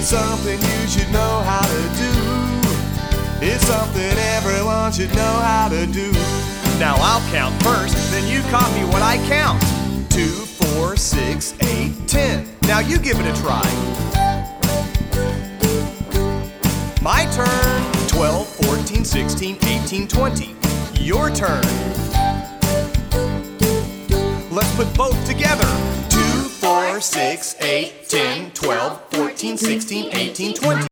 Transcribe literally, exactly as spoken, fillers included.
It's something you should know how to do. It's something everyone should know how to do. Now I'll count first, then you copy what I count. Two, four, six, eight, ten. Now you give it a try. My turn. twelve, fourteen, sixteen, eighteen, twenty. Your turn. Let's put both together. Two, four, six, eight, ten, twelve, fourteen, sixteen, eighteen, twenty.